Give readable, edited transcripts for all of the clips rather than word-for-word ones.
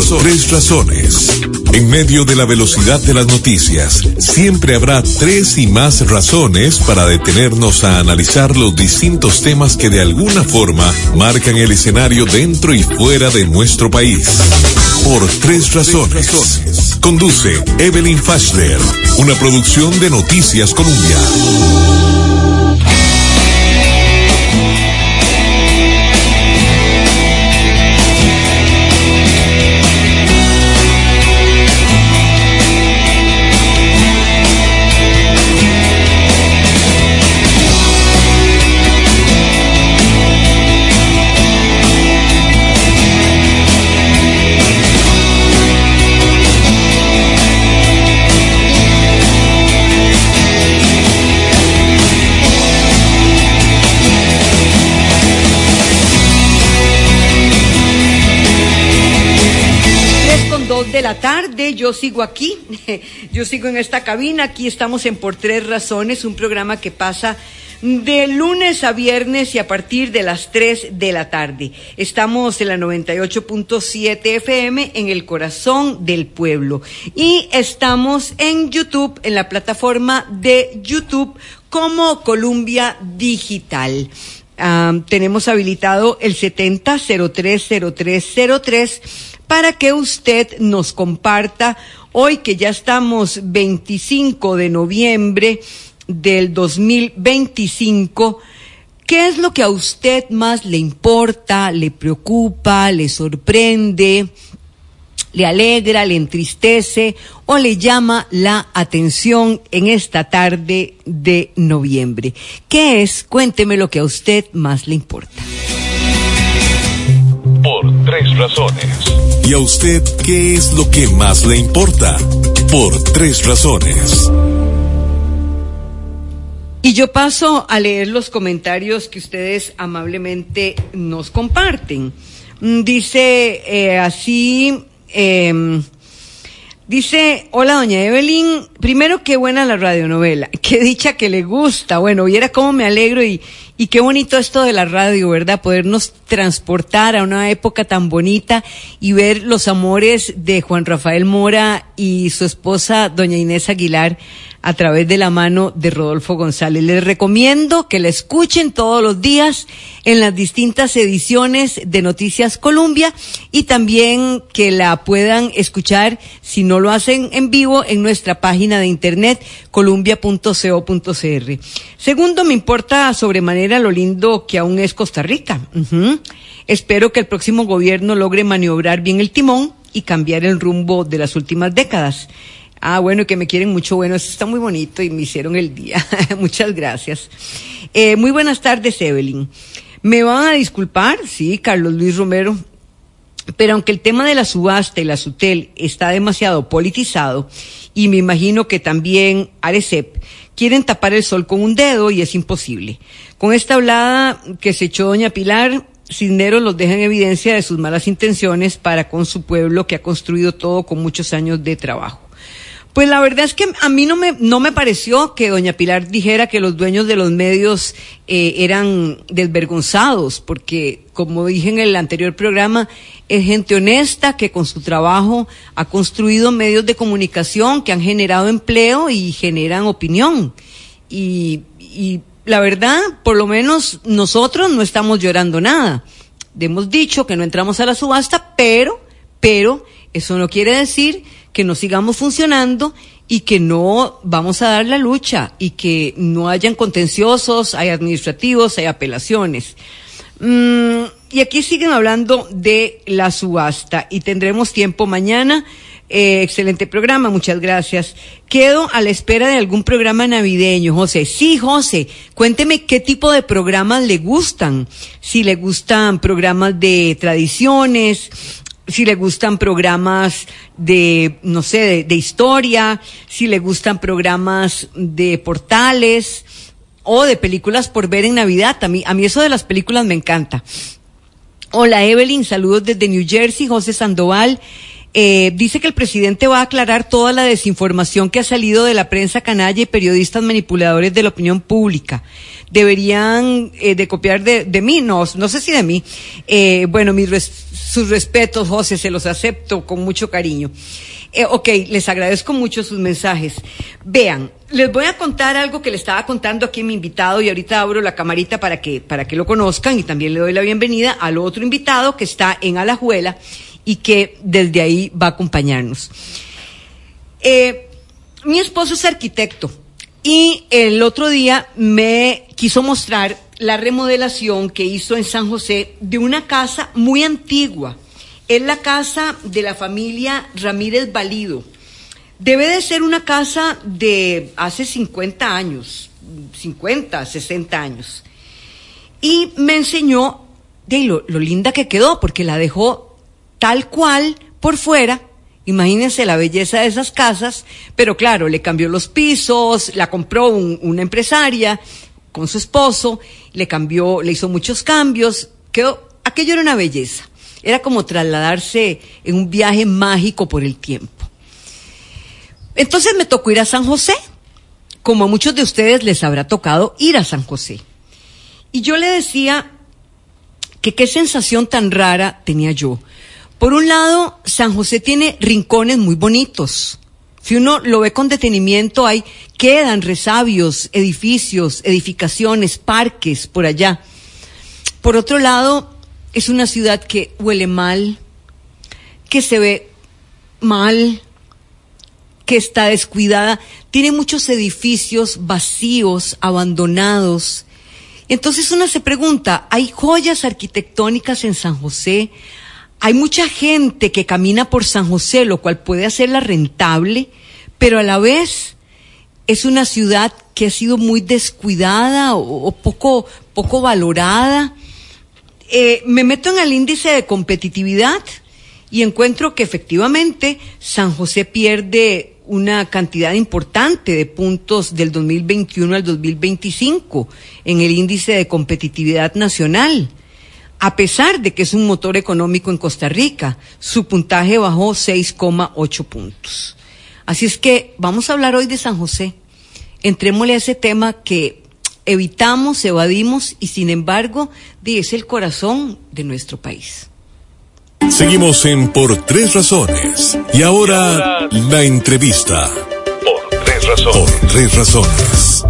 tres razones. En medio de la velocidad de las noticias, siempre habrá tres y más razones para detenernos a analizar los distintos temas que de alguna forma marcan el escenario dentro y fuera de nuestro país. Por tres razones. Conduce Evelyn Fashler, una producción de Noticias Colombia. De la tarde, yo sigo aquí, yo sigo en esta cabina, aquí estamos en Por Tres Razones, un programa que pasa de lunes a viernes y a partir de las 3 de la tarde. Estamos en la 98.7 FM en el corazón del pueblo y estamos en YouTube, en la plataforma de YouTube como Colombia Digital. Tenemos habilitado el 70030303 para que usted nos comparta hoy que ya estamos 25 de noviembre del 2025, ¿qué es lo que a usted más le importa, le preocupa, le sorprende, le alegra, le entristece o le llama la atención en esta tarde de noviembre? ¿Qué es? Cuénteme lo que a usted más le importa. Por tres razones. ¿Y a usted qué es lo que más le importa? Por tres razones. Y yo paso a leer los comentarios que ustedes amablemente nos comparten. Dice dice, hola doña Evelyn, primero qué buena la radionovela, qué dicha que le gusta, bueno, viera cómo me alegro y qué bonito esto de la radio, ¿verdad? Podernos transportar a una época tan bonita y ver los amores de Juan Rafael Mora y su esposa doña Inés Aguilar a través de la mano de Rodolfo González. Les recomiendo que la escuchen todos los días en las distintas ediciones de Noticias Colombia y también que la puedan escuchar, si no lo hacen en vivo, en nuestra página de internet columbia.co.cr. Segundo, me importa sobremanera lo lindo que aún es Costa Rica. Espero que el próximo gobierno logre maniobrar bien el timón y cambiar el rumbo de las últimas décadas. Bueno, que me quieren mucho, bueno, eso está muy bonito y me hicieron el día. Muchas gracias. Muy buenas tardes, Evelyn. Me van a disculpar, sí, Carlos Luis Romero, pero aunque el tema de la subasta y la SUTEL está demasiado politizado, y me imagino que también Arecep, quieren tapar el sol con un dedo y es imposible. Con esta hablada que se echó doña Pilar, Cisneros los deja en evidencia de sus malas intenciones para con su pueblo que ha construido todo con muchos años de trabajo. Pues la verdad es que a mí no me pareció que doña Pilar dijera que los dueños de los medios eran desvergonzados, porque como dije en el anterior programa, es gente honesta que con su trabajo ha construido medios de comunicación que han generado empleo y generan opinión. Y la verdad, por lo menos nosotros no estamos llorando nada. Hemos dicho que no entramos a la subasta, pero eso no quiere decir que no sigamos funcionando y que no vamos a dar la lucha y que no hayan contenciosos, hay administrativos, hay apelaciones. Y aquí siguen hablando de la subasta y tendremos tiempo mañana. Excelente programa, muchas gracias. Quedo a la espera de algún programa navideño, José. Sí, José, cuénteme qué tipo de programas le gustan. Si le gustan programas de tradiciones, si le gustan programas de, no sé, de historia, si le gustan programas de portales o de películas por ver en Navidad. A mí eso de las películas me encanta. Hola Evelyn, saludos desde New Jersey, José Sandoval. Dice que el presidente va a aclarar toda la desinformación que ha salido de la prensa canalla y periodistas manipuladores de la opinión pública. Deberían de copiar de mí, no sé si de mí. Bueno, mis Sus respetos, José, se los acepto con mucho cariño. Ok, les agradezco mucho sus mensajes. Vean, les voy a contar algo que le estaba contando aquí a mi invitado y ahorita abro la camarita para que lo conozcan y también le doy la bienvenida al otro invitado que está en Alajuela y que desde ahí va a acompañarnos. Mi esposo es arquitecto y el otro día me quiso mostrar la remodelación que hizo en San José de una casa muy antigua. Es la casa de la familia Ramírez Valido. Debe de ser una casa de hace 50 años, 50, 60 años. Y me enseñó de lo linda que quedó, porque la dejó tal cual por fuera. Imagínense la belleza de esas casas, pero claro, le cambió los pisos, la compró una empresaria con su esposo, le hizo muchos cambios, aquello era una belleza. Era como trasladarse en un viaje mágico por el tiempo. Entonces me tocó ir a San José, como a muchos de ustedes les habrá tocado ir a San José. Y yo le decía que qué sensación tan rara tenía yo. Por un lado, San José tiene rincones muy bonitos. Si uno lo ve con detenimiento, quedan resabios, edificios, edificaciones, parques por allá. Por otro lado, es una ciudad que huele mal, que se ve mal, que está descuidada. Tiene muchos edificios vacíos, abandonados. Entonces uno se pregunta, ¿hay joyas arquitectónicas en San José? Hay mucha gente que camina por San José, lo cual puede hacerla rentable, pero a la vez es una ciudad que ha sido muy descuidada o poco valorada. Me meto en el índice de competitividad y encuentro que efectivamente San José pierde una cantidad importante de puntos del 2021 al 2025 en el índice de competitividad nacional. A pesar de que es un motor económico en Costa Rica, su puntaje bajó 6,8 puntos. Así es que vamos a hablar hoy de San José. Entrémosle a ese tema que evitamos, evadimos y sin embargo es el corazón de nuestro país. Seguimos en Por Tres Razones. Y ahora la entrevista. Por Tres Razones.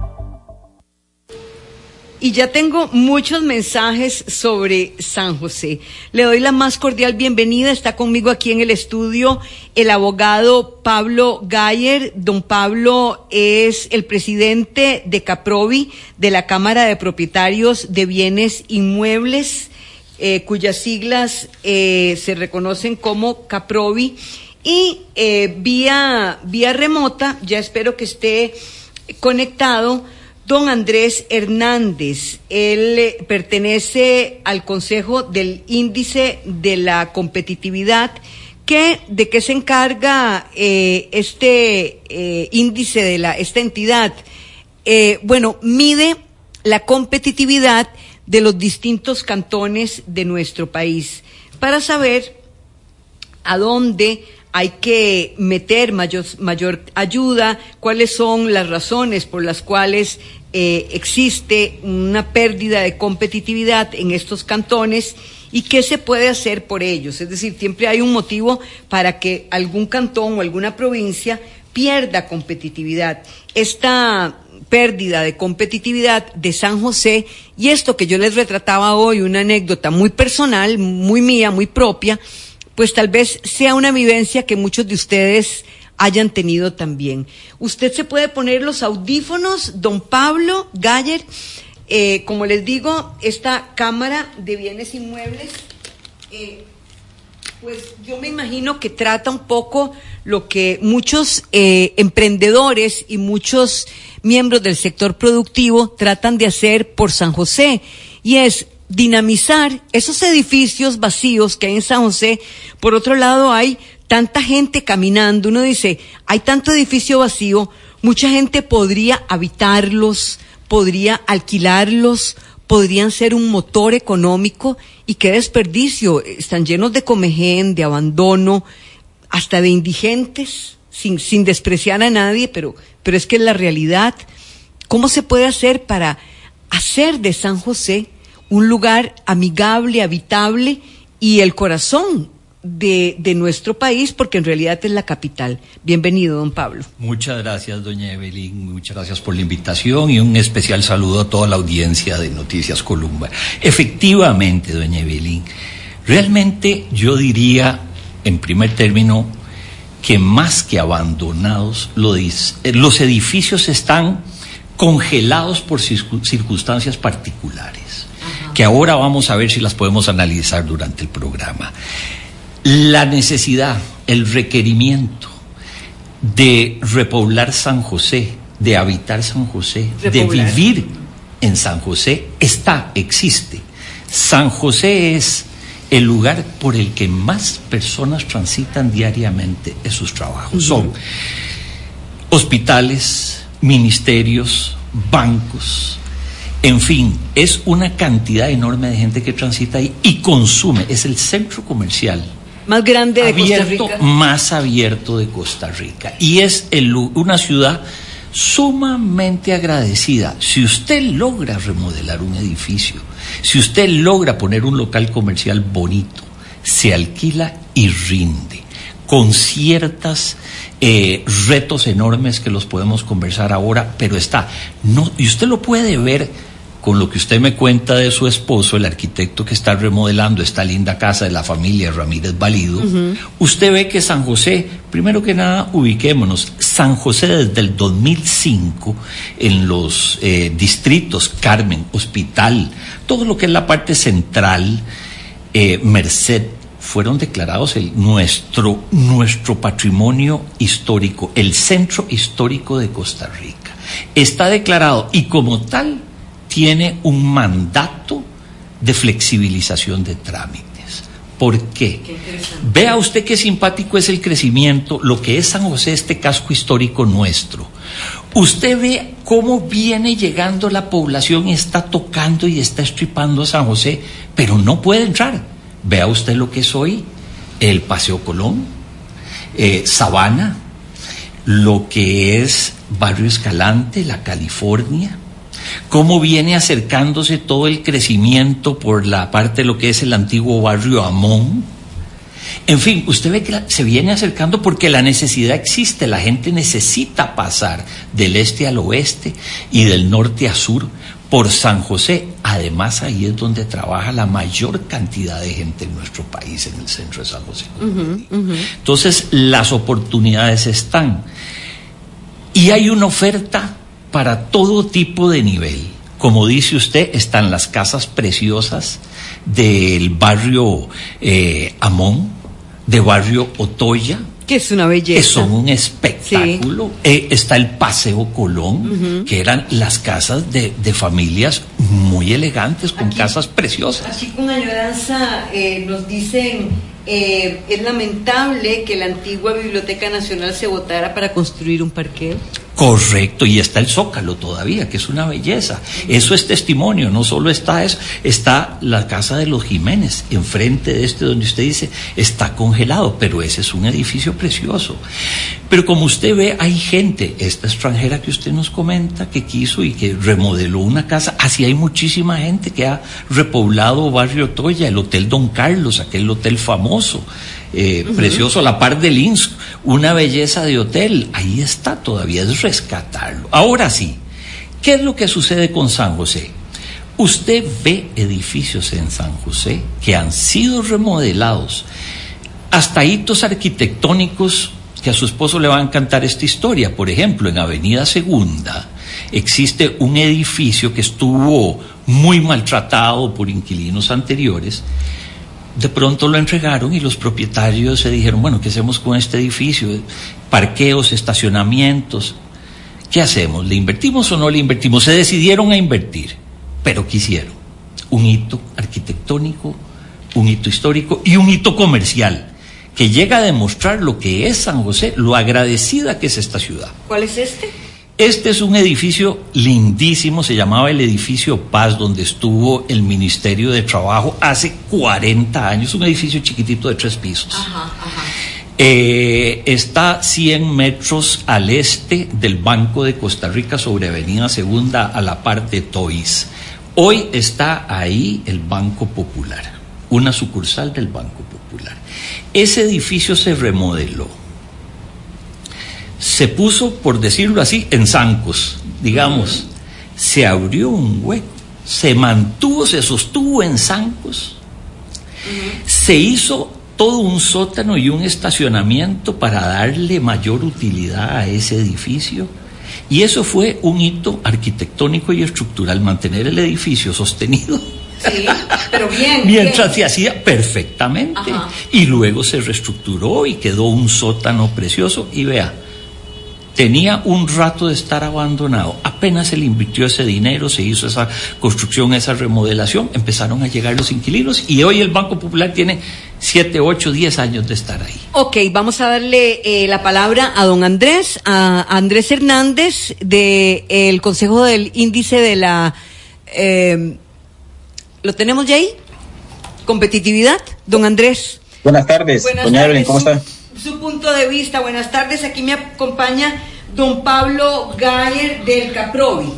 Y ya tengo muchos mensajes sobre San José. Le doy la más cordial bienvenida. Está conmigo aquí en el estudio el abogado Pablo Gayer. Don Pablo es el presidente de Caprovi, de la Cámara de Propietarios de Bienes Inmuebles, cuyas siglas se reconocen como Caprovi. Y vía remota, ya espero que esté conectado, don Andrés Hernández. Él pertenece al Consejo del Índice de la Competitividad. ¿De qué se encarga este índice de esta entidad? Mide la competitividad de los distintos cantones de nuestro país para saber a dónde hay que meter mayor ayuda, cuáles son las razones por las cuales existe una pérdida de competitividad en estos cantones y qué se puede hacer por ellos. Es decir, siempre hay un motivo para que algún cantón o alguna provincia pierda competitividad. Esta pérdida de competitividad de San José y esto que yo les retrataba hoy, una anécdota muy personal, muy mía, muy propia, pues tal vez sea una vivencia que muchos de ustedes hayan tenido también. Usted se puede poner los audífonos, don Pablo Gayer. Como les digo, esta Cámara de Bienes Inmuebles, pues yo me imagino que trata un poco lo que muchos emprendedores y muchos miembros del sector productivo tratan de hacer por San José, y es dinamizar esos edificios vacíos que hay en San José. Por otro lado, hay tanta gente caminando. Uno dice, hay tanto edificio vacío, mucha gente podría habitarlos, podría alquilarlos, podrían ser un motor económico, y qué desperdicio. Están llenos de comején, de abandono, hasta de indigentes, sin despreciar a nadie, pero es que es la realidad. ¿Cómo se puede hacer para hacer de San José un lugar amigable, habitable y el corazón de nuestro país, porque en realidad es la capital. Bienvenido, don Pablo. Muchas gracias, doña Evelyn, muchas gracias por la invitación y un especial saludo a toda la audiencia de Noticias Colombia. Efectivamente, doña Evelyn, realmente yo diría, en primer término, que más que abandonados, los edificios están congelados por circunstancias particulares, que ahora vamos a ver si las podemos analizar durante el programa. La necesidad, el requerimiento de repoblar San José, de habitar San José, de vivir en San José, existe. San José es el lugar por el que más personas transitan diariamente en sus trabajos. Son hospitales, ministerios, bancos, en fin, es una cantidad enorme de gente que transita ahí y consume. Es el centro comercial más grande de Costa Rica, más abierto de Costa Rica, y es una ciudad sumamente agradecida. Si usted logra remodelar un edificio, si usted logra poner un local comercial bonito, se alquila y rinde, con ciertos retos enormes que los podemos conversar ahora, pero y usted lo puede ver con lo que usted me cuenta de su esposo, el arquitecto que está remodelando esta linda casa de la familia Ramírez Valido. Usted ve que San José, primero que nada, ubiquémonos, San José desde el 2005, en los distritos Carmen, Hospital, todo lo que es la parte central, Merced, fueron declarados nuestro patrimonio histórico, el centro histórico de Costa Rica. Está declarado y como tal tiene un mandato de flexibilización de trámites. ¿Por qué? Vea usted qué simpático es el crecimiento, lo que es San José, este casco histórico nuestro. Usted ve cómo viene llegando la población y está tocando y está estripando a San José, pero no puede entrar. Vea usted lo que es hoy el Paseo Colón, Sabana, lo que es Barrio Escalante, la California, cómo viene acercándose todo el crecimiento por la parte de lo que es el antiguo barrio Amón. En fin, usted ve que se viene acercando porque la necesidad existe, la gente necesita pasar del este al oeste y del norte a sur por San José. Además, ahí es donde trabaja la mayor cantidad de gente en nuestro país, en el centro de San José. Entonces, las oportunidades están. Y hay una oferta para todo tipo de nivel. Como dice usted, están las casas preciosas del barrio Amón, de barrio Otoya, que es una belleza, que son un espectáculo. Sí. Está el Paseo Colón, que eran las casas de familias muy elegantes, con casas preciosas. Aquí con añoranza nos dicen, es lamentable que la antigua Biblioteca Nacional se votara para construir un parqueo. Correcto, y está el Zócalo todavía, que es una belleza. Eso es testimonio, no solo está eso, está la casa de los Jiménez, enfrente de donde usted dice, está congelado, pero ese es un edificio precioso. Pero como usted ve, hay gente, esta extranjera que usted nos comenta, que quiso y que remodeló una casa, así hay muchísima gente que ha repoblado Barrio Toya, el Hotel Don Carlos, aquel hotel famoso, precioso, la par del INSC, una belleza de hotel, ahí está todavía, es rescatarlo. Ahora sí, ¿qué es lo que sucede con San José? Usted ve edificios en San José que han sido remodelados, hasta hitos arquitectónicos que a su esposo le va a encantar esta historia. Por ejemplo, en Avenida Segunda existe un edificio que estuvo muy maltratado por inquilinos anteriores. De pronto lo entregaron y los propietarios se dijeron, bueno, ¿qué hacemos con este edificio? Parqueos, estacionamientos, ¿qué hacemos? ¿Le invertimos o no le invertimos? Se decidieron a invertir, pero ¿qué hicieron? Un hito arquitectónico, un hito histórico y un hito comercial, que llega a demostrar lo que es San José, lo agradecida que es esta ciudad. ¿Cuál es este? Este es un edificio lindísimo, se llamaba el edificio Paz, donde estuvo el Ministerio de Trabajo hace 40 años, un edificio chiquitito de 3 pisos. Está 100 metros al este del Banco de Costa Rica, sobre Avenida Segunda, a la par de Toys. Hoy está ahí el Banco Popular. una sucursal del Banco Popular. Ese edificio se remodeló. Se puso, por decirlo así, en zancos, digamos. Se abrió un hueco, se mantuvo, se sostuvo en zancos. Se hizo todo un sótano y un estacionamiento para darle mayor utilidad a ese edificio. Y eso fue un hito arquitectónico y estructural, mantener el edificio sostenido. Sí, pero bien. Mientras se hacía perfectamente. Ajá. Y luego se reestructuró y quedó un sótano precioso. Y vea, tenía un rato de estar abandonado. Apenas se le invirtió ese dinero, se hizo esa construcción, esa remodelación, empezaron a llegar los inquilinos y hoy el Banco Popular tiene 7, 8, 10 años de estar ahí. Ok, vamos a darle la palabra a don Andrés, a Andrés Hernández del Consejo del Índice de la... ¿Lo tenemos ya ahí? ¿Competitividad? Don Andrés. Buenas tardes, doña Evelyn, ¿cómo está? Su punto de vista, buenas tardes. Aquí me acompaña don Pablo Gayer del Caprovi.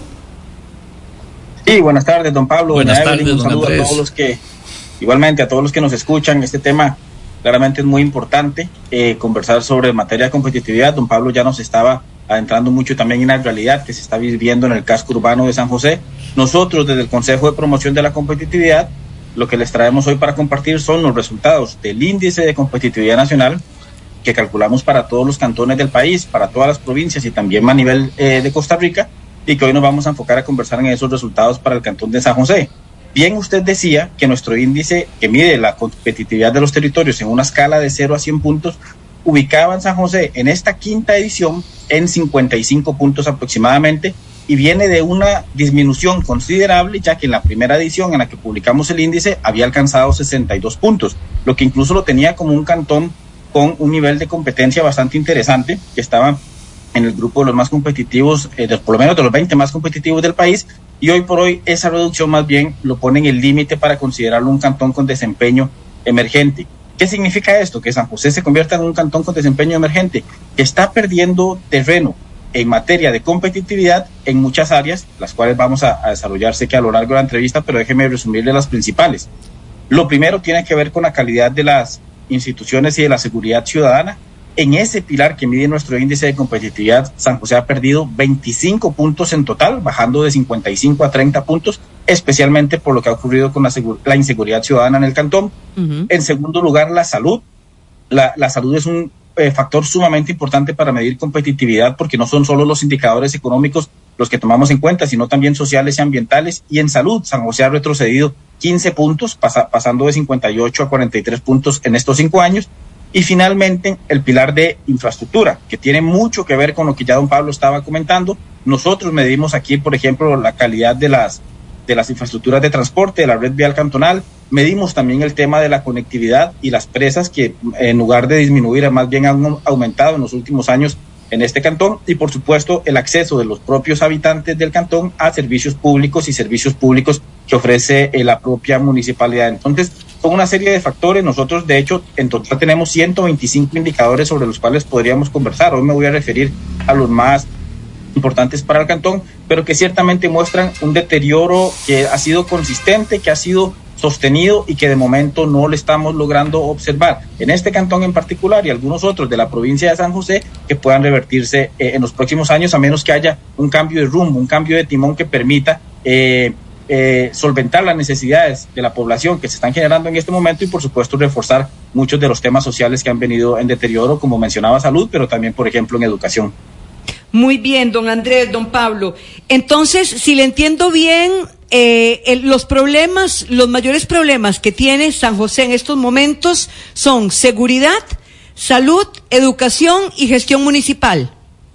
Sí, buenas tardes, don Pablo. Buenas doña tardes, Evelyn, un don saludo Andrés. a todos los que, igualmente a todos los que nos escuchan. Este tema claramente es muy importante, conversar sobre materia de competitividad. Don Pablo ya nos estaba adentrando mucho también en la realidad que se está viviendo en el casco urbano de San José. Nosotros, desde el Consejo de Promoción de la Competitividad, lo que les traemos hoy para compartir son los resultados del Índice de Competitividad Nacional que calculamos para todos los cantones del país, para todas las provincias y también a nivel de Costa Rica, y que hoy nos vamos a enfocar a conversar en esos resultados para el cantón de San José. Bien, usted decía que nuestro índice que mide la competitividad de los territorios en una escala de 0 a 100 puntos, ubicaba en San José en esta quinta edición en 55 puntos aproximadamente, y viene de una disminución considerable, ya que en la primera edición en la que publicamos el índice había alcanzado 62 puntos, lo que incluso lo tenía como un cantón con un nivel de competencia bastante interesante, que estaba en el grupo de los más competitivos, por lo menos de los 20 más competitivos del país, y hoy por hoy esa reducción más bien lo pone en el límite para considerarlo un cantón con desempeño emergente. ¿Qué significa esto? Que San José se convierta en un cantón con desempeño emergente, que está perdiendo terreno en materia de competitividad en muchas áreas, las cuales vamos a desarrollar, sé que a lo largo de la entrevista, pero déjeme resumirle las principales. Lo primero tiene que ver con la calidad de las instituciones y de la seguridad ciudadana. En ese pilar que mide nuestro índice de competitividad, San José ha perdido 25 puntos en total, bajando de 55 a 30 puntos, especialmente por lo que ha ocurrido con la inseguridad ciudadana en el cantón. En segundo lugar, la salud. La salud es un factor sumamente importante para medir competitividad, porque no son solo los indicadores económicos los que tomamos en cuenta, sino también sociales y ambientales. Y en salud, San José ha retrocedido 15 puntos, pasando de 58 a 43 puntos en estos 5 años. Y finalmente, el pilar de infraestructura, que tiene mucho que ver con lo que ya don Pablo estaba comentando. Nosotros medimos aquí, por ejemplo, la calidad de las infraestructuras de transporte, de la red vial cantonal. Medimos también el tema de la conectividad y las presas, que en lugar de disminuir, más bien han aumentado en los últimos años en este cantón. Y por supuesto, el acceso de los propios habitantes del cantón a servicios públicos y servicios públicos que ofrece la propia municipalidad. Entonces, son una serie de factores. Nosotros, de hecho, en total tenemos 125 indicadores sobre los cuales podríamos conversar. Hoy me voy a referir a los más importantes para el cantón, pero que ciertamente muestran un deterioro que ha sido consistente, que ha sido sostenido y que de momento no lo estamos logrando observar en este cantón en particular y algunos otros de la provincia de San José, que puedan revertirse en los próximos años, a menos que haya un cambio de rumbo, un cambio de timón que permita solventar las necesidades de la población que se están generando en este momento y por supuesto reforzar muchos de los temas sociales que han venido en deterioro, como mencionaba salud, pero también por ejemplo en educación. Muy bien, don Andrés, don Pablo. Entonces, si le entiendo bien, los mayores problemas que tiene San José en estos momentos son seguridad, salud, educación y gestión municipal.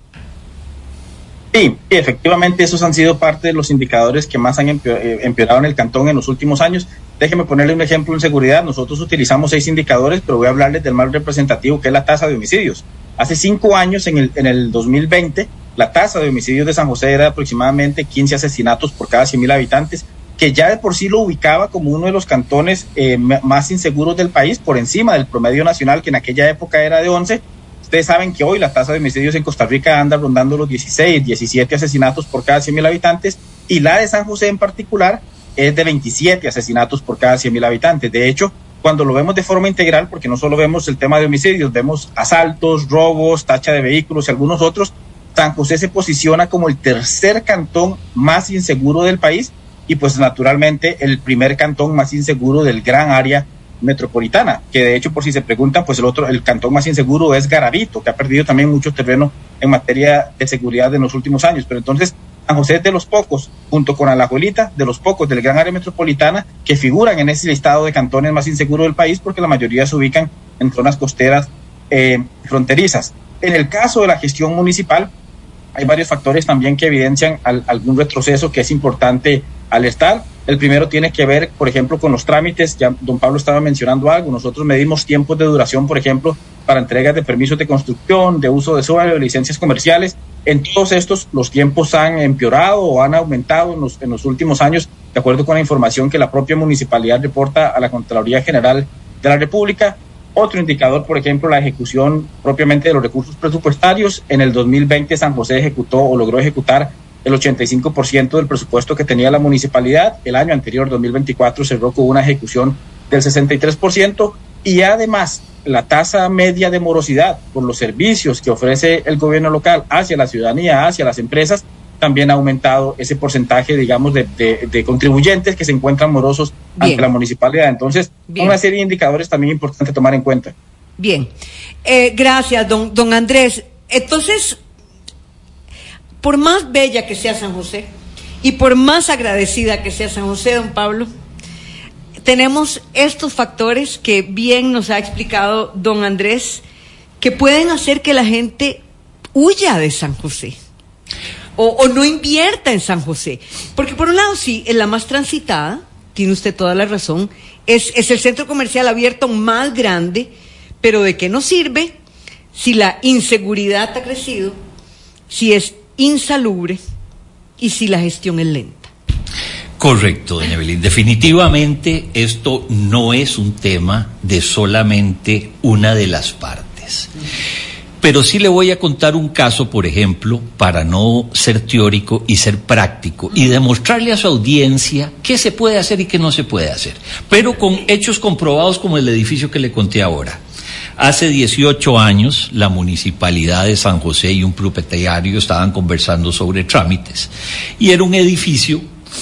Sí, efectivamente esos han sido parte de los indicadores que más han empeorado en el cantón en los últimos años. Déjeme ponerle un ejemplo en seguridad. Nosotros utilizamos 6 indicadores, pero voy a hablarles del más representativo, que es la tasa de homicidios. Hace 5 años, en el 2020, la tasa de homicidios de San José era de aproximadamente 15 asesinatos por cada 100,000 habitantes, que ya de por sí lo ubicaba como uno de los cantones más inseguros del país, por encima del promedio nacional, que en aquella época era de 11. Ustedes saben que hoy la tasa de homicidios en Costa Rica anda rondando los 16, 17 asesinatos por cada 100,000 habitantes, y la de San José en particular es de 27 asesinatos por cada 100,000 habitantes. De hecho, cuando lo vemos de forma integral, porque no solo vemos el tema de homicidios, vemos asaltos, robos, tacha de vehículos y algunos otros, San José se posiciona como el tercer cantón más inseguro del país y pues naturalmente el primer cantón más inseguro del gran área metropolitana, que de hecho, por si se preguntan, pues el cantón más inseguro es Garavito, que ha perdido también mucho terreno en materia de seguridad en los últimos años. Pero entonces San José es de los pocos, junto con Alajuelita, de los pocos del gran área metropolitana que figuran en ese listado de cantones más inseguros del país, porque la mayoría se ubican en zonas costeras fronterizas. En el caso de la gestión municipal, hay varios factores también que evidencian algún retroceso que es importante alertar. El primero tiene que ver, por ejemplo, con los trámites. Ya don Pablo estaba mencionando algo. Nosotros medimos tiempos de duración, por ejemplo, para entregas de permisos de construcción, de uso de suelo, de licencias comerciales. En todos estos, los tiempos han empeorado o han aumentado en los últimos años, de acuerdo con la información que la propia municipalidad reporta a la Contraloría General de la República. Otro indicador, por ejemplo, la ejecución propiamente de los recursos presupuestarios. En el 2020 San José ejecutó o logró ejecutar el 85% del presupuesto que tenía la municipalidad. El año anterior, 2024, cerró con una ejecución del 63%, y además la tasa media de morosidad por los servicios que ofrece el gobierno local hacia la ciudadanía, hacia las empresas, también ha aumentado ese porcentaje, digamos, de contribuyentes que se encuentran morosos ante la municipalidad. Entonces, una serie de indicadores también importante tomar en cuenta. Bien, gracias, don Andrés. Entonces, por más bella que sea San José y por más agradecida que sea San José, don Pablo, tenemos estos factores que bien nos ha explicado don Andrés, que pueden hacer que la gente huya de San José o no invierta en San José. Porque por un lado, sí, es la más transitada, tiene usted toda la razón, es el centro comercial abierto más grande, pero ¿de qué nos sirve si la inseguridad ha crecido, si es insalubre y si la gestión es lenta? Correcto, doña Evelyn. Definitivamente esto no es un tema de solamente una de las partes. Pero sí le voy a contar un caso, por ejemplo, para no ser teórico y ser práctico y demostrarle a su audiencia qué se puede hacer y qué no se puede hacer, pero con hechos comprobados como el edificio que le conté ahora. Hace 18 años, la Municipalidad de San José y un propietario estaban conversando sobre trámites, y era un edificio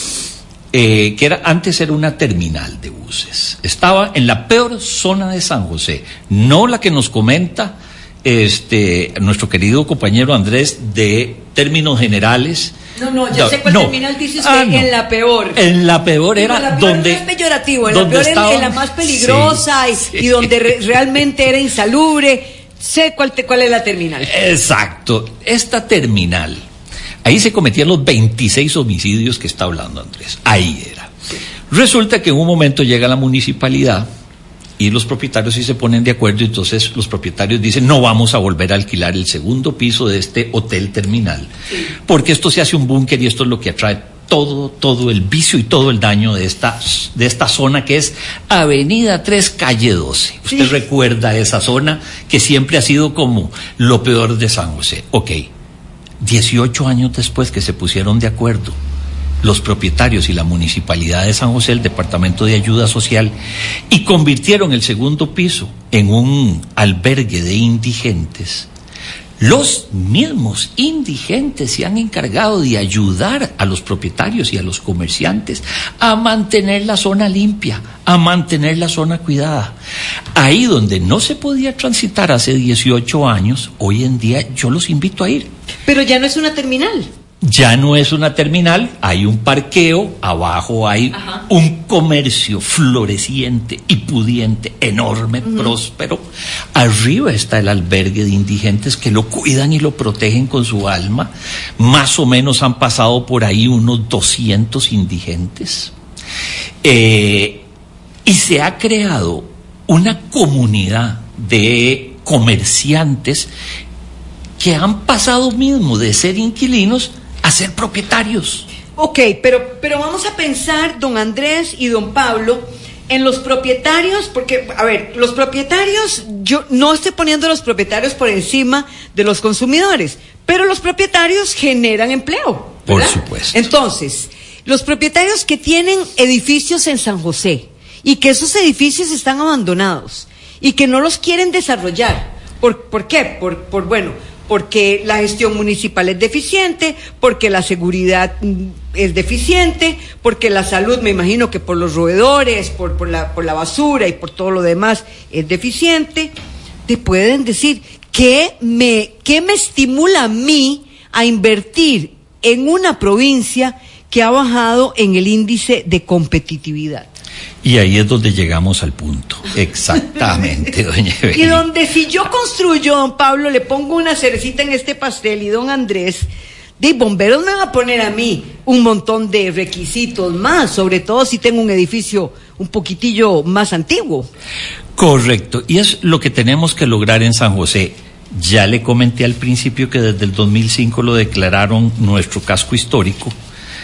que antes era una terminal de buses. Estaba en la peor zona de San José, no la que nos comenta nuestro querido compañero Andrés de términos generales. No, yo sé cuál terminal dice usted, no. En la peor. En la peor era la peor donde... No es peyorativo, en la peor estaba, en la más peligrosa, sí, y donde realmente era insalubre. Sé cuál es la terminal. Exacto, esta terminal, ahí se cometían los 26 homicidios que está hablando Andrés, ahí era. Sí. Resulta que en un momento llega la municipalidad y los propietarios sí se ponen de acuerdo, y entonces los propietarios dicen: no vamos a volver a alquilar el segundo piso de este hotel terminal, sí, porque esto se hace un búnker y esto es lo que atrae todo el vicio y todo el daño de esta zona, que es Avenida 3, Calle 12. Usted sí recuerda esa zona que siempre ha sido como lo peor de San José. Ok, 18 años después que se pusieron de acuerdo los propietarios y la Municipalidad de San José, el Departamento de Ayuda Social, y convirtieron el segundo piso en un albergue de indigentes, los mismos indigentes se han encargado de ayudar a los propietarios y a los comerciantes a mantener la zona limpia, a mantener la zona cuidada. Ahí donde no se podía transitar hace 18 años, hoy en día yo los invito a ir. Pero ya no es una terminal. Ya no es una terminal, hay un parqueo, abajo hay un comercio floreciente y pudiente, enorme, próspero. Arriba está el albergue de indigentes que lo cuidan y lo protegen con su alma. Más o menos han pasado por ahí unos 200 indigentes. Y se ha creado una comunidad de comerciantes que han pasado mismo de ser inquilinos a ser propietarios. Ok, pero vamos a pensar, don Andrés y don Pablo, en los propietarios, porque, a ver, los propietarios, yo no estoy poniendo a los propietarios por encima de los consumidores, pero los propietarios generan empleo, ¿verdad? Por supuesto. Entonces, los propietarios que tienen edificios en San José y que esos edificios están abandonados y que no los quieren desarrollar. ¿Por qué? Porque la gestión municipal es deficiente, porque la seguridad es deficiente, porque la salud, me imagino que por los roedores, por la basura y por todo lo demás es deficiente. Te pueden decir, ¿qué me estimula a mí a invertir en una provincia que ha bajado en el índice de competitividad? Y ahí es donde llegamos al punto. Exactamente, doña Evelyn. Y donde si yo construyo, don Pablo, le pongo una cerecita en este pastel, y don Andrés, de bomberos me va a poner a mí un montón de requisitos más, sobre todo si tengo un edificio un poquitillo más antiguo. Correcto, y es lo que tenemos que lograr en San José. Ya le comenté al principio que desde el 2005 lo declararon nuestro casco histórico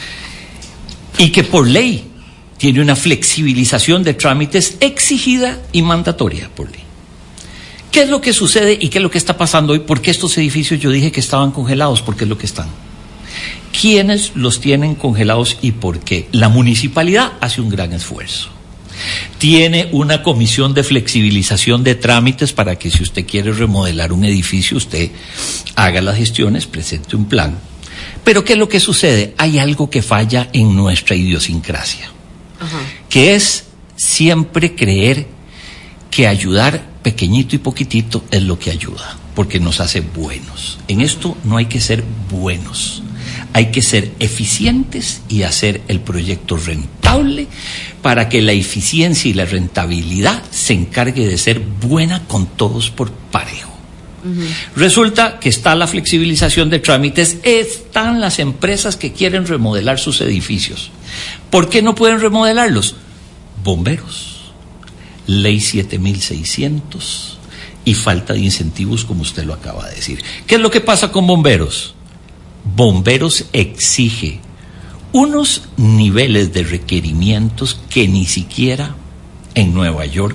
y que por ley tiene una flexibilización de trámites exigida y mandatoria por ley. ¿Qué es lo que sucede y qué es lo que está pasando hoy? ¿Por qué estos edificios yo dije que estaban congelados? ¿Por qué es lo que están? ¿Quiénes los tienen congelados y por qué? La municipalidad hace un gran esfuerzo. Tiene una comisión de flexibilización de trámites para que si usted quiere remodelar un edificio, usted haga las gestiones, presente un plan. Pero ¿qué es lo que sucede? Hay algo que falla en nuestra idiosincrasia. Ajá. Que es siempre creer que ayudar pequeñito y poquitito es lo que ayuda, porque nos hace buenos. En esto no hay que ser buenos, hay que ser eficientes y hacer el proyecto rentable para que la eficiencia y la rentabilidad se encargue de ser buena con todos por parejo. Resulta que está la flexibilización de trámites, están las empresas que quieren remodelar sus edificios. ¿Por qué no pueden remodelarlos? Bomberos, ley 7600 y falta de incentivos, como usted lo acaba de decir. ¿Qué es lo que pasa con bomberos? Bomberos exige unos niveles de requerimientos que ni siquiera en Nueva York,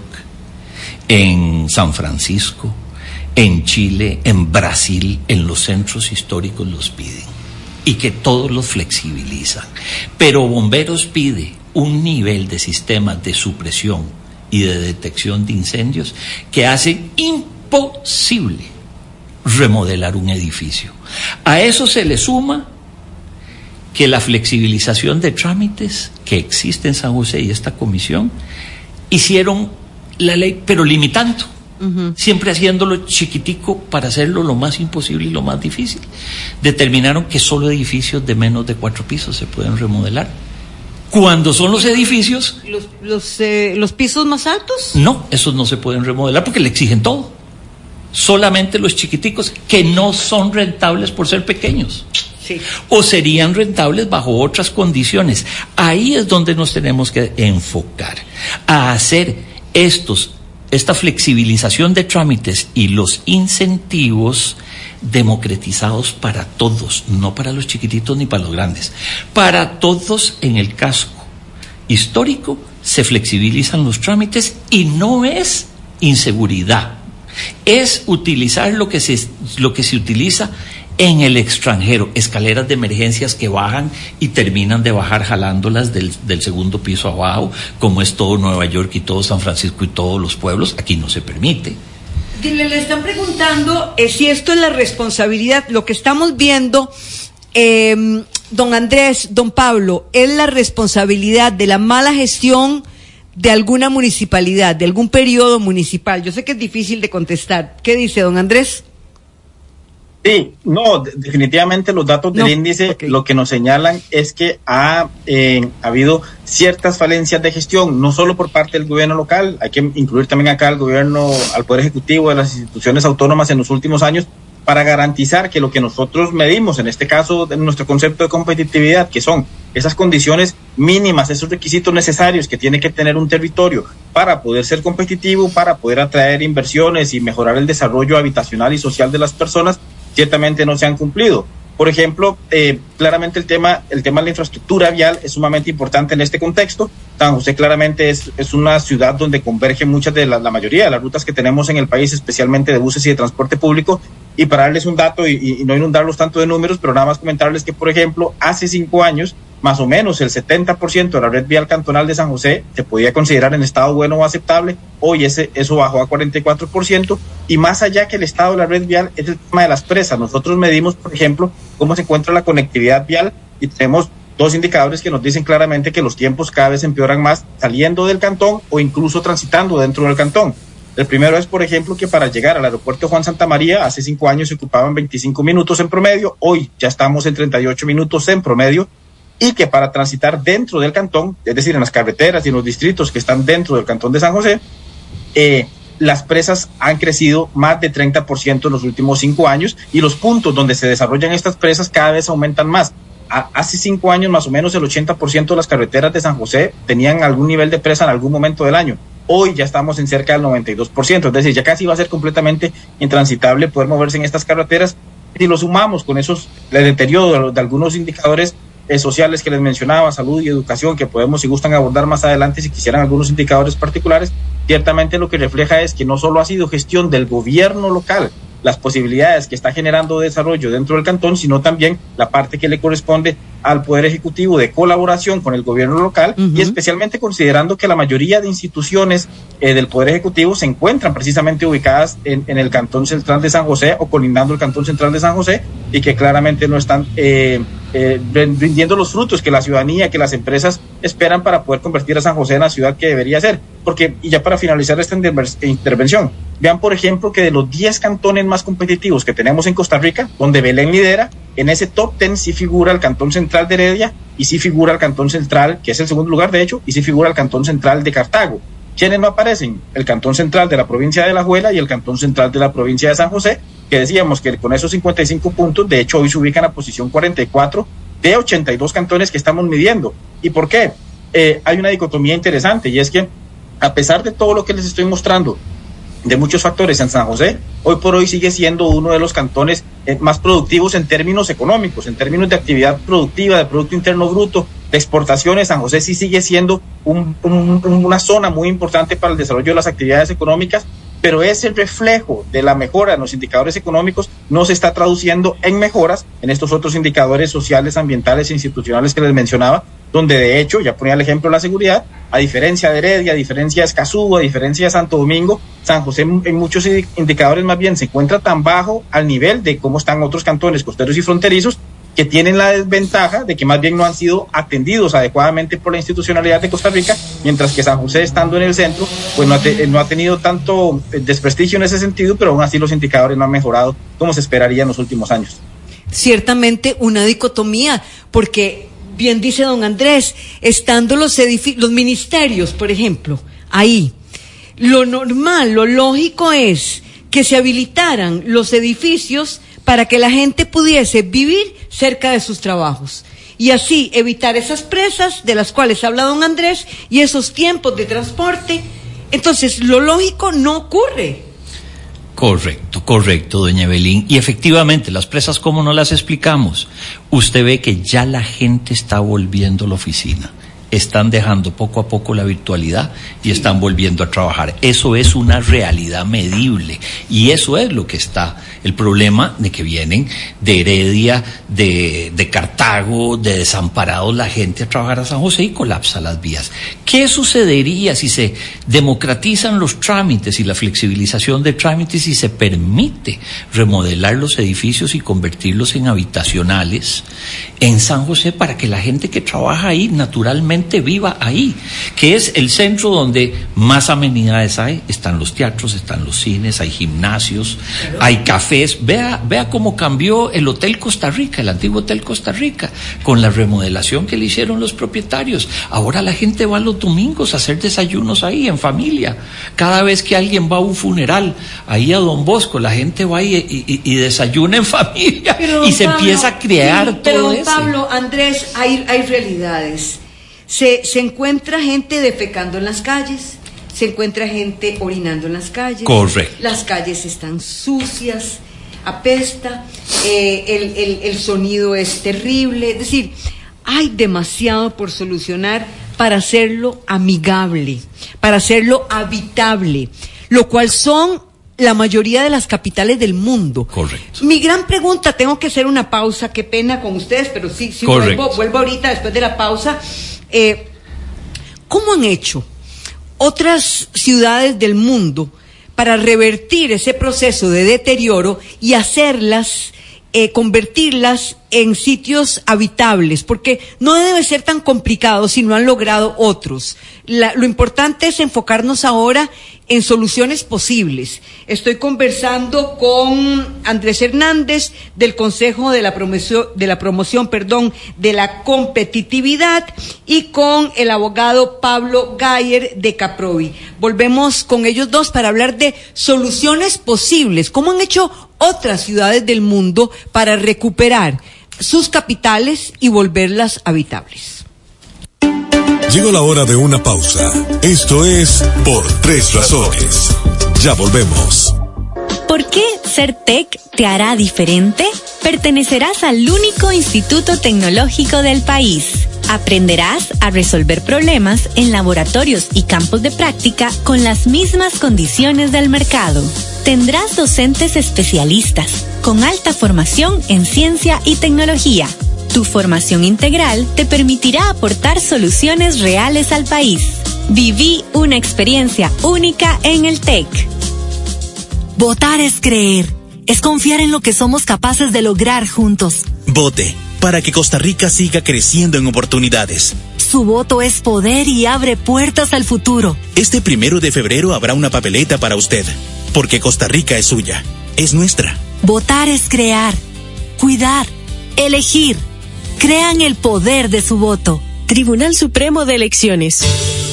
en San Francisco, en Chile, en Brasil, en los centros históricos los piden y que todos los flexibilizan. Pero Bomberos pide un nivel de sistemas de supresión y de detección de incendios que hace imposible remodelar un edificio. A eso se le suma que la flexibilización de trámites que existe en San José y esta comisión hicieron la ley, pero limitando. Siempre haciéndolo chiquitico para hacerlo lo más imposible y lo más difícil. Determinaron que solo edificios de menos de 4 pisos se pueden remodelar. ¿Cuándo son los edificios? ¿Los pisos más altos? No, esos no se pueden remodelar porque le exigen todo. Solamente los chiquiticos que no son rentables por ser pequeños. Sí. O serían rentables bajo otras condiciones. Ahí es donde nos tenemos que enfocar a hacer esta flexibilización de trámites y los incentivos democratizados para todos, no para los chiquititos ni para los grandes, para todos. En el casco histórico se flexibilizan los trámites y no es inseguridad, es utilizar lo que se utiliza en el extranjero, escaleras de emergencias que bajan y terminan de bajar jalándolas del segundo piso abajo, como es todo Nueva York y todo San Francisco y todos los pueblos. Aquí no se permite. Le están preguntando si esto es la responsabilidad, lo que estamos viendo, don Andrés, don Pablo, es la responsabilidad de la mala gestión de alguna municipalidad, de algún periodo municipal. Yo sé que es difícil de contestar. ¿Qué dice don Andrés? Sí, no, definitivamente los datos del índice lo que nos señalan es que ha habido ciertas falencias de gestión, no solo por parte del gobierno local, hay que incluir también acá al gobierno, al Poder Ejecutivo de las instituciones autónomas en los últimos años, para garantizar que lo que nosotros medimos, en este caso en nuestro concepto de competitividad, que son esas condiciones mínimas, esos requisitos necesarios que tiene que tener un territorio para poder ser competitivo, para poder atraer inversiones y mejorar el desarrollo habitacional y social de las personas, ciertamente no se han cumplido. Por ejemplo, claramente el tema de la infraestructura vial es sumamente importante en este contexto. San José claramente es una ciudad donde convergen muchas de la mayoría de las rutas que tenemos en el país, especialmente de buses y de transporte público. Y para darles un dato y no inundarlos tanto de números, pero nada más comentarles que, por ejemplo, hace 5 años más o menos el 70% de la red vial cantonal de San José se podía considerar en estado bueno o aceptable. Hoy eso bajó a 44%, y más allá que el estado de la red vial es el tema de las presas. Nosotros medimos, por ejemplo, cómo se encuentra la conectividad vial, y tenemos 2 indicadores que nos dicen claramente que los tiempos cada vez empeoran más saliendo del cantón o incluso transitando dentro del cantón. El primero es, por ejemplo, que para llegar al aeropuerto Juan Santamaría hace 5 años se ocupaban 25 minutos en promedio, hoy ya estamos en 38 minutos en promedio, y que para transitar dentro del cantón, es decir, en las carreteras y en los distritos que están dentro del cantón de San José, las presas han crecido más de 30% en los últimos 5 años, y los puntos donde se desarrollan estas presas cada vez aumentan más. Hace 5 años más o menos el 80% de las carreteras de San José tenían algún nivel de presa en algún momento del año. Hoy ya estamos en cerca del 92%, es decir, ya casi va a ser completamente intransitable poder moverse en estas carreteras. Si lo sumamos con el deterioro de algunos indicadores sociales que les mencionaba, salud y educación, que podemos, si gustan, abordar más adelante si quisieran algunos indicadores particulares, ciertamente lo que refleja es que no solo ha sido gestión del gobierno local las posibilidades que está generando desarrollo dentro del cantón, sino también la parte que le corresponde al Poder Ejecutivo de colaboración con el gobierno local, y especialmente considerando que la mayoría de instituciones del Poder Ejecutivo se encuentran precisamente ubicadas en el Cantón Central de San José o colindando el Cantón Central de San José, y que claramente no están rindiendo los frutos que la ciudadanía, que las empresas esperan para poder convertir a San José en la ciudad que debería ser. Porque, y ya para finalizar esta intervención, vean por ejemplo que de los 10 cantones más competitivos que tenemos en Costa Rica, donde Belén lidera, en ese top 10 sí figura el Cantón Central de Heredia, y sí figura el Cantón Central, que es el segundo lugar de hecho, y sí figura el Cantón Central de Cartago. ¿Quiénes no aparecen? El Cantón Central de la provincia de Alajuela y el Cantón Central de la provincia de San José, que decíamos que con esos 55 puntos, de hecho hoy se ubican a posición 44 de 82 cantones que estamos midiendo. ¿Y por qué? Hay una dicotomía interesante, y es que a pesar de todo lo que les estoy mostrando, de muchos factores en San José, hoy por hoy sigue siendo uno de los cantones más productivos en términos económicos, en términos de actividad productiva, de Producto Interno Bruto, de exportaciones. San José sí sigue siendo una zona muy importante para el desarrollo de las actividades económicas, pero ese reflejo de la mejora en los indicadores económicos no se está traduciendo en mejoras en estos otros indicadores sociales, ambientales e institucionales que les mencionaba, donde de hecho, ya ponía el ejemplo de la seguridad, a diferencia de Heredia, a diferencia de Escazú, a diferencia de Santo Domingo, San José en muchos indicadores más bien se encuentra tan bajo al nivel de cómo están otros cantones costeros y fronterizos, que tienen la desventaja de que más bien no han sido atendidos adecuadamente por la institucionalidad de Costa Rica, mientras que San José, estando en el centro, pues no ha tenido tanto desprestigio en ese sentido, pero aún así los indicadores no han mejorado como se esperaría en los últimos años. Ciertamente una dicotomía, porque bien dice don Andrés, estando los ministerios, por ejemplo, ahí, lo normal, lo lógico es que se habilitaran los edificios para que la gente pudiese vivir cerca de sus trabajos y así evitar esas presas de las cuales habla don Andrés y esos tiempos de transporte. Entonces, lo lógico no ocurre. Correcto, doña Evelyn. Y efectivamente, las presas, ¿cómo no las explicamos? Usted ve que ya la gente está volviendo a la oficina. Están dejando poco a poco la virtualidad y están volviendo a trabajar. Eso es una realidad medible y eso es lo que está. El problema de que vienen de Heredia, de Cartago, de Desamparados, la gente a trabajar a San José y colapsa las vías. ¿Qué sucedería si se democratizan los trámites y la flexibilización de trámites y se permite remodelar los edificios y convertirlos en habitacionales en San José para que la gente que trabaja ahí naturalmente viva ahí, que es el centro donde más amenidades hay? Están los teatros, están los cines, hay gimnasios, hay cafés. Vea cómo cambió el Hotel Costa Rica, el antiguo Hotel Costa Rica, con la remodelación que le hicieron los propietarios. Ahora la gente va los domingos a hacer desayunos ahí en familia. Cada vez que alguien va a un funeral, ahí a Don Bosco, la gente va y desayuna en familia y se empieza a crear todo eso. Pero Pablo, Andrés, hay realidades. Se encuentra gente defecando en las calles, se encuentra gente orinando en las calles. Correcto. Las calles están sucias, apesta, el sonido es terrible. Es decir, hay demasiado por solucionar para hacerlo amigable, para hacerlo habitable, lo cual son la mayoría de las capitales del mundo. Correcto. Mi gran pregunta, tengo que hacer una pausa, qué pena con ustedes, pero sí vuelvo ahorita después de la pausa. ¿Cómo han hecho otras ciudades del mundo para revertir ese proceso de deterioro y hacerlas, convertirlas en sitios habitables? Porque no debe ser tan complicado si no han logrado otros. Lo importante es enfocarnos ahora en soluciones posibles. Estoy conversando con Andrés Hernández del Consejo de la Promoción de la Competitividad y con el abogado Pablo Gayer de Caprovi. Volvemos con ellos dos para hablar de soluciones posibles. ¿Cómo han hecho otras ciudades del mundo para recuperar sus capitales y volverlas habitables? Llegó la hora de una pausa. Esto es Por Tres Razones. Ya volvemos. ¿Por qué Certec te hará diferente? Pertenecerás al único instituto tecnológico del país. Aprenderás a resolver problemas en laboratorios y campos de práctica con las mismas condiciones del mercado. Tendrás docentes especialistas con alta formación en ciencia y tecnología. Tu formación integral te permitirá aportar soluciones reales al país. Viví una experiencia única en el TEC. Votar es creer, es confiar en lo que somos capaces de lograr juntos. Vote para que Costa Rica siga creciendo en oportunidades. Su voto es poder y abre puertas al futuro. Este 1 de febrero habrá una papeleta para usted, porque Costa Rica es suya, es nuestra. Votar es crear, cuidar, elegir. Crean el poder de su voto. Tribunal Supremo de Elecciones.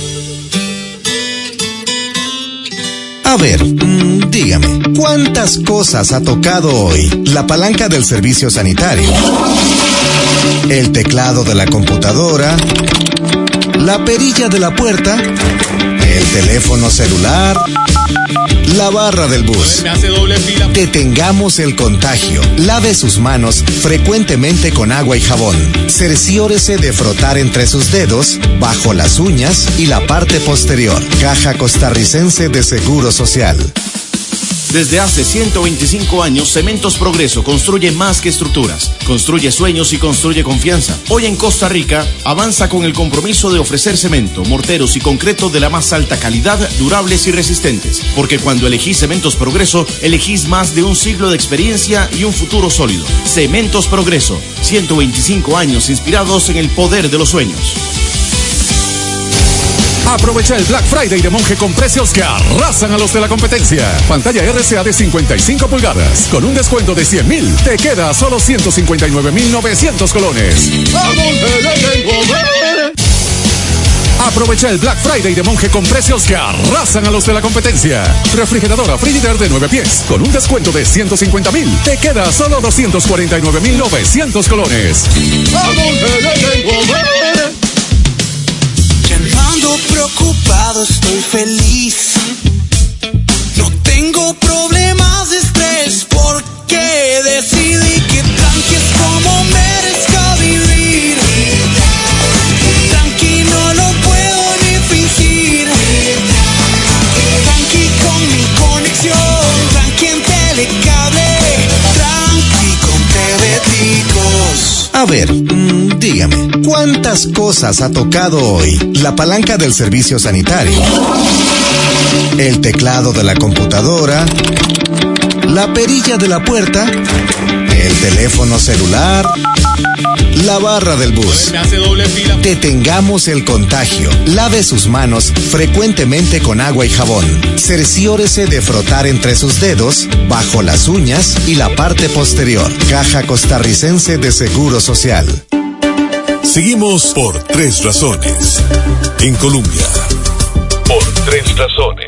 A ver, dígame, ¿cuántas cosas ha tocado hoy la palanca del servicio sanitario? El teclado de la computadora, la perilla de la puerta, el teléfono celular, la barra del bus. Detengamos el contagio. Lave sus manos frecuentemente con agua y jabón. Cerciórese de frotar entre sus dedos, bajo las uñas y la parte posterior. Caja Costarricense de Seguro Social. Desde hace 125 años, Cementos Progreso construye más que estructuras. Construye sueños y construye confianza. Hoy en Costa Rica, avanza con el compromiso de ofrecer cemento, morteros y concreto de la más alta calidad, durables y resistentes. Porque cuando elegís Cementos Progreso, elegís más de un siglo de experiencia y un futuro sólido. Cementos Progreso, 125 años inspirados en el poder de los sueños. Aprovecha el Black Friday de Monge con precios que arrasan a los de la competencia. Pantalla RCA de 55 pulgadas con un descuento de 100,000. Te queda a solo 159,900 colones. Aprovecha el Black Friday de Monge con precios que arrasan a los de la competencia. Refrigeradora Frigidaire de 9 pies con un descuento de 150,000. Te queda a solo 249,900 colones. Ando preocupado, estoy feliz. No tengo problemas de estrés porque decidí que tranqui es como merezca vivir. Tranqui no lo puedo ni fingir. Tranqui con mi conexión, tranqui en telecable, tranqui con TV-ticos. A ver, dígame, ¿cuántas cosas ha tocado hoy la palanca del servicio sanitario? El teclado de la computadora, la perilla de la puerta, el teléfono celular, la barra del bus. Detengamos el contagio. Lave sus manos frecuentemente con agua y jabón. Cerciórese de frotar entre sus dedos, bajo las uñas y la parte posterior. Caja Costarricense de Seguro Social. Seguimos por Tres Razones. En Colombia. Por Tres Razones.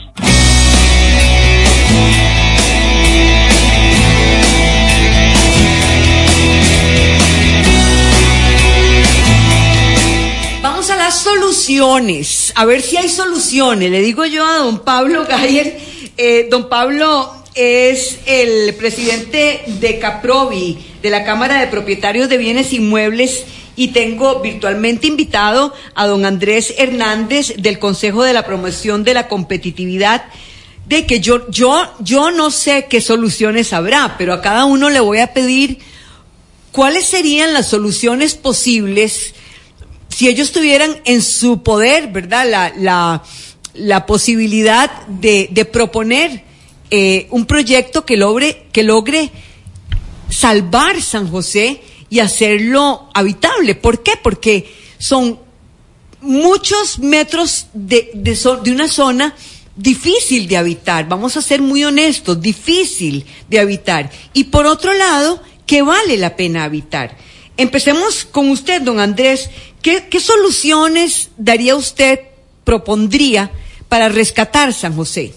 Vamos a las soluciones. A ver si hay soluciones. Le digo yo a don Pablo Gayer. Don Pablo es el presidente de Caprovi, de la Cámara de Propietarios de Bienes Inmuebles, y tengo virtualmente invitado a don Andrés Hernández del Consejo de la Promoción de la Competitividad, de que yo no sé qué soluciones habrá, pero a cada uno le voy a pedir cuáles serían las soluciones posibles si ellos tuvieran en su poder, ¿verdad?, la posibilidad de proponer un proyecto que logre salvar San José y hacerlo habitable. ¿Por qué? Porque son muchos metros de una zona difícil de habitar, vamos a ser muy honestos, difícil de habitar, y por otro lado, que vale la pena habitar. Empecemos con usted, don Andrés. ¿Qué soluciones daría usted, propondría, para rescatar San José?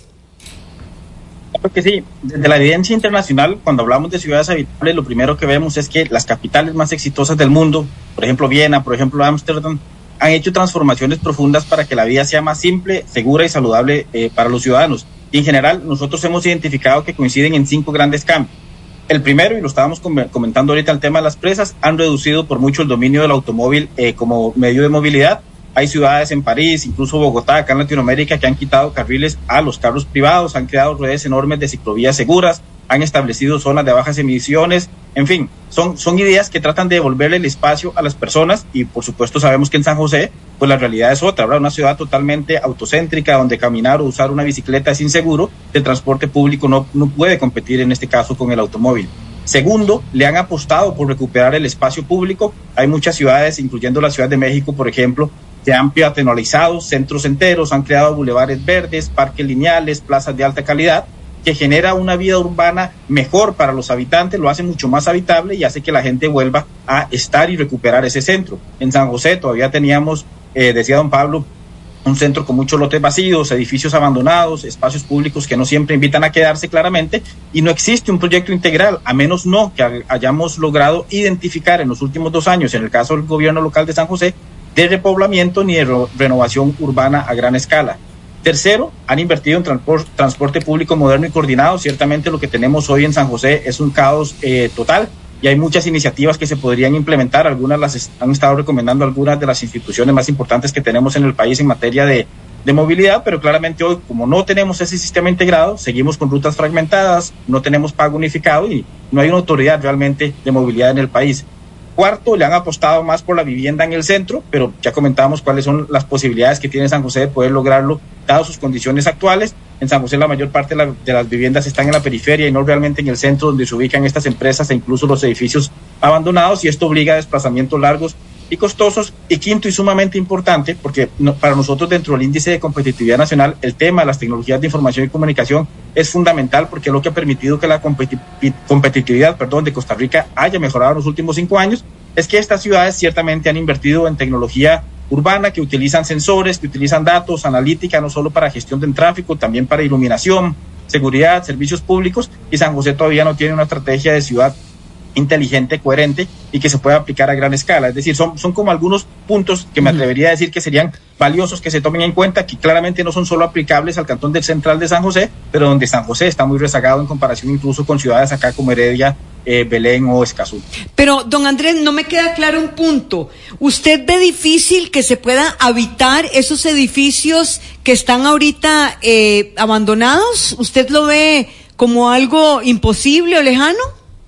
Claro que sí. Desde la evidencia internacional, cuando hablamos de ciudades habitables, lo primero que vemos es que las capitales más exitosas del mundo, por ejemplo Viena, por ejemplo Ámsterdam, han hecho transformaciones profundas para que la vida sea más simple, segura y saludable para los ciudadanos. Y en general, nosotros hemos identificado que coinciden en 5 grandes cambios. El primero, y lo estábamos comentando ahorita, el tema de las presas, han reducido por mucho el dominio del automóvil como medio de movilidad. Hay ciudades en París, incluso Bogotá, acá en Latinoamérica, que han quitado carriles a los carros privados, han creado redes enormes de ciclovías seguras, han establecido zonas de bajas emisiones. En fin, son ideas que tratan de devolverle el espacio a las personas, y por supuesto sabemos que en San José pues la realidad es otra, ¿verdad? Una ciudad totalmente autocéntrica donde caminar o usar una bicicleta es inseguro. El transporte público no puede competir en este caso con el automóvil. Segundo, le han apostado por recuperar el espacio público. Hay muchas ciudades, incluyendo la Ciudad de México, por ejemplo, que han peatonalizado centros enteros, han creado bulevares verdes, parques lineales, plazas de alta calidad, que genera una vida urbana mejor para los habitantes, lo hace mucho más habitable y hace que la gente vuelva a estar y recuperar ese centro. En San José todavía teníamos, decía don Pablo, un centro con muchos lotes vacíos, edificios abandonados, espacios públicos que no siempre invitan a quedarse claramente, y no existe un proyecto integral, a menos no que hayamos logrado identificar en los últimos 2 años, en el caso del gobierno local de San José, de repoblamiento ni de renovación urbana a gran escala. Tercero, han invertido en transporte público moderno y coordinado. Ciertamente lo que tenemos hoy en San José es un caos total, y hay muchas iniciativas que se podrían implementar. Algunas las han estado recomendando algunas de las instituciones más importantes que tenemos en el país en materia de movilidad, pero claramente hoy, como no tenemos ese sistema integrado, seguimos con rutas fragmentadas, no tenemos pago unificado y no hay una autoridad realmente de movilidad en el país. Cuarto, le han apostado más por la vivienda en el centro, pero ya comentábamos cuáles son las posibilidades que tiene San José de poder lograrlo, dadas sus condiciones actuales. En San José la mayor parte de las viviendas están en la periferia y no realmente en el centro donde se ubican estas empresas e incluso los edificios abandonados, y esto obliga a desplazamientos largos y costosos. Y quinto, y sumamente importante, porque para nosotros dentro del índice de competitividad nacional, el tema de las tecnologías de información y comunicación es fundamental, porque es lo que ha permitido que la competitividad de Costa Rica haya mejorado en los últimos 5 años, es que estas ciudades ciertamente han invertido en tecnología urbana, que utilizan sensores, que utilizan datos, analítica, no solo para gestión del tráfico, también para iluminación, seguridad, servicios públicos, y San José todavía no tiene una estrategia de ciudad inteligente, coherente y que se pueda aplicar a gran escala. Es decir, son como algunos puntos que me atrevería a decir que serían valiosos que se tomen en cuenta, que claramente no son solo aplicables al cantón del Central de San José, pero donde San José está muy rezagado en comparación incluso con ciudades acá como Heredia, Belén o Escazú. Pero, don Andrés, no me queda claro un punto. ¿Usted ve difícil que se pueda habitar esos edificios que están ahorita abandonados? ¿Usted lo ve como algo imposible o lejano?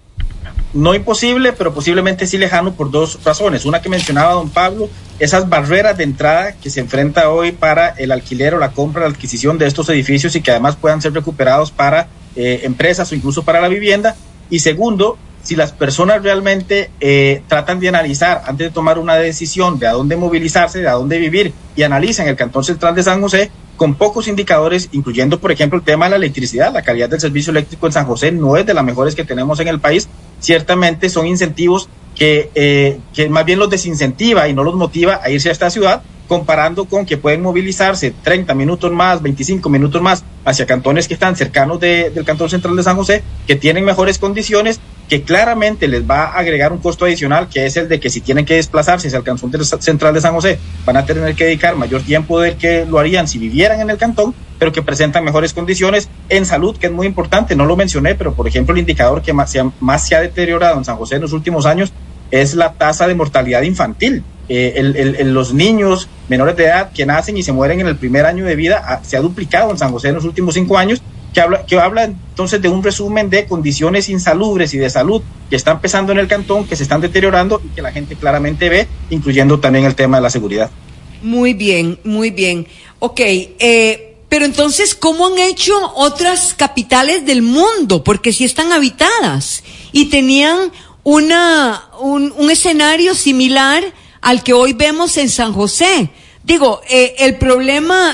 No imposible, pero posiblemente sí lejano por 2 razones. Una que mencionaba don Pablo, esas barreras de entrada que se enfrenta hoy para el alquiler o la compra, la adquisición de estos edificios, y que además puedan ser recuperados para empresas o incluso para la vivienda. Y segundo, si las personas realmente tratan de analizar antes de tomar una decisión de a dónde movilizarse, de a dónde vivir, y analizan el Cantón Central de San José con pocos indicadores, incluyendo por ejemplo el tema de la electricidad, la calidad del servicio eléctrico en San José no es de las mejores que tenemos en el país. Ciertamente son incentivos que más bien los desincentiva y no los motiva a irse a esta ciudad, comparando con que pueden movilizarse 30 minutos más, 25 minutos más hacia cantones que están cercanos del Cantón Central de San José, que tienen mejores condiciones, que claramente les va a agregar un costo adicional, que es el de que si tienen que desplazarse hacia el Cantón Central de San José, van a tener que dedicar mayor tiempo del que lo harían si vivieran en el cantón, pero que presentan mejores condiciones en salud, que es muy importante. No lo mencioné, pero por ejemplo el indicador que más se ha deteriorado en San José en los últimos años es la tasa de mortalidad infantil. Los niños menores de edad que nacen y se mueren en el primer año de vida se ha duplicado en San José en los últimos 5 años, que habla entonces de un resumen de condiciones insalubres y de salud que están empezando en el cantón, que se están deteriorando y que la gente claramente ve, incluyendo también el tema de la seguridad. Muy bien, muy bien. Ok, pero entonces, ¿cómo han hecho otras capitales del mundo? Porque sí están habitadas y tenían un escenario similar al que hoy vemos en San José. Digo, el problema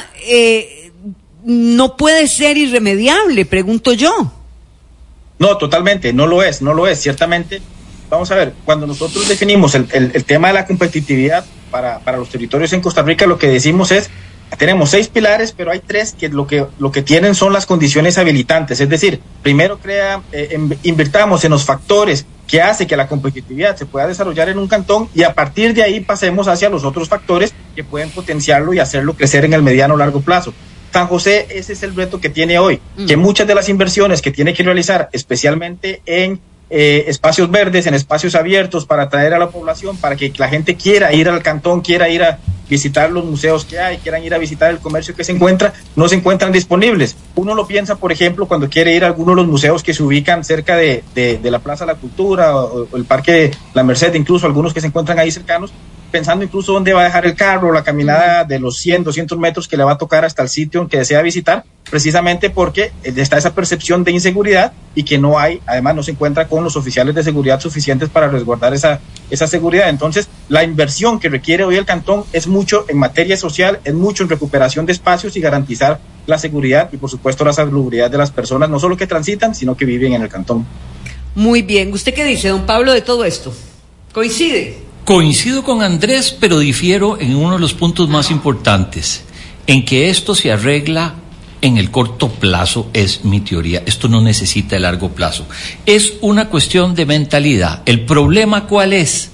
no puede ser irremediable, pregunto yo. No, totalmente, no lo es, ciertamente. Vamos a ver, cuando nosotros definimos el tema de la competitividad para los territorios en Costa Rica, lo que decimos es, tenemos 6 pilares, pero hay 3 que lo que tienen son las condiciones habilitantes, es decir, primero invirtamos en los factores que hace que la competitividad se pueda desarrollar en un cantón y a partir de ahí pasemos hacia los otros factores que pueden potenciarlo y hacerlo crecer en el mediano o largo plazo. San José, ese es el reto que tiene hoy, que muchas de las inversiones que tiene que realizar, especialmente en espacios verdes, en espacios abiertos para atraer a la población, para que la gente quiera ir al cantón, quiera ir a visitar los museos que hay, quieran ir a visitar el comercio que se encuentra, no se encuentran disponibles. Uno lo piensa, por ejemplo, cuando quiere ir a alguno de los museos que se ubican cerca de la Plaza de la Cultura o el Parque La Merced, incluso algunos que se encuentran ahí cercanos, pensando incluso dónde va a dejar el carro, la caminada de los 100, 200 metros que le va a tocar hasta el sitio en que desea visitar, precisamente porque está esa percepción de inseguridad y que no hay, además no se encuentra con los oficiales de seguridad suficientes para resguardar esa seguridad. Entonces, la inversión que requiere hoy el cantón es mucho en materia social, es mucho en recuperación de espacios y garantizar la seguridad y, por supuesto, la salubridad de las personas, no solo que transitan, sino que viven en el cantón. Muy bien. ¿Usted qué dice, don Pablo, de todo esto? ¿Coincide? Coincido con Andrés, pero difiero en uno de los puntos más importantes, en que esto se arregla en el corto plazo, es mi teoría. Esto no necesita el largo plazo. Es una cuestión de mentalidad. ¿El problema cuál es?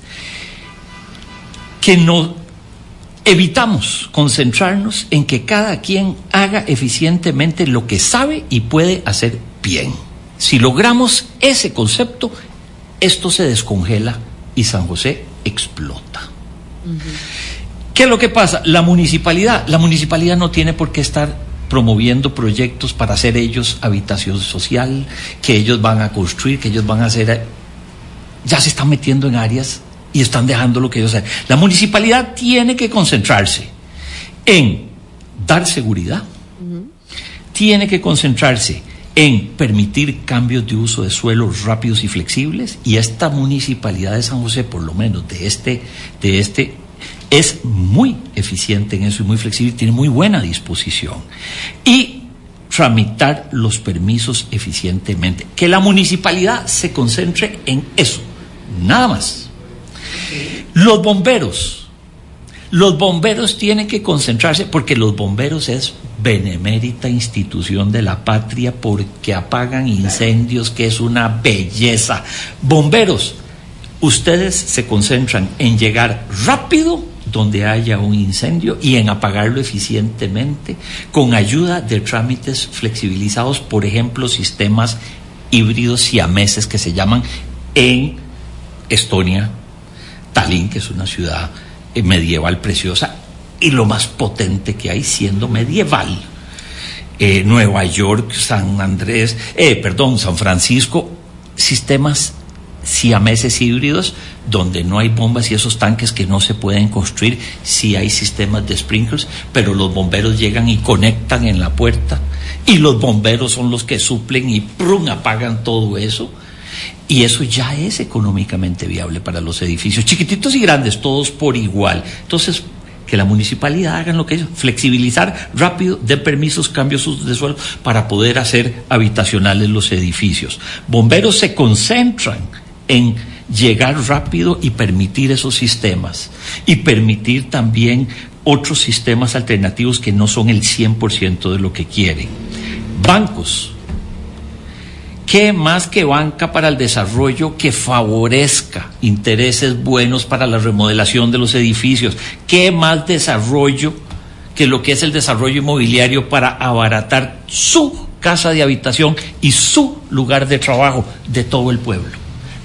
Que no evitamos concentrarnos en que cada quien haga eficientemente lo que sabe y puede hacer bien. Si logramos ese concepto, esto se descongela y San José explota. ¿Qué es lo que pasa? La municipalidad no tiene por qué estar promoviendo proyectos para hacer ellos habitación social, que ellos van a construir, que ellos van a hacer. Ya se están metiendo en áreas y están dejando lo que ellos hacen. La municipalidad tiene que concentrarse en dar seguridad, tiene que concentrarse en permitir cambios de uso de suelos rápidos y flexibles, y esta municipalidad de San José, por lo menos de este es muy eficiente en eso y muy flexible, tiene muy buena disposición. Y tramitar los permisos eficientemente. Que la municipalidad se concentre en eso, nada más. Los bomberos tienen que concentrarse, porque los bomberos es benemérita institución de la patria, porque apagan incendios, que es una belleza. Bomberos, ustedes se concentran en llegar rápido donde haya un incendio y en apagarlo eficientemente con ayuda de trámites flexibilizados, por ejemplo, sistemas híbridos siameses que se llaman en Estonia, Tallinn, que es una ciudad medieval preciosa y lo más potente que hay siendo medieval. Nueva York, San Francisco, sistemas siameses híbridos donde no hay bombas y esos tanques que no se pueden construir. Sí hay sistemas de sprinklers, pero los bomberos llegan y conectan en la puerta y los bomberos son los que suplen y apagan todo eso. Y eso ya es económicamente viable para los edificios, chiquititos y grandes, todos por igual. Entonces, que la municipalidad hagan lo que es, flexibilizar rápido, de permisos, cambios de suelo, para poder hacer habitacionales los edificios. Bomberos se concentran en llegar rápido y permitir esos sistemas, y permitir también otros sistemas alternativos que no son el 100% de lo que quieren. Bancos. ¿Qué más que banca para el desarrollo que favorezca intereses buenos para la remodelación de los edificios? ¿Qué más desarrollo que lo que es el desarrollo inmobiliario para abaratar su casa de habitación y su lugar de trabajo de todo el pueblo?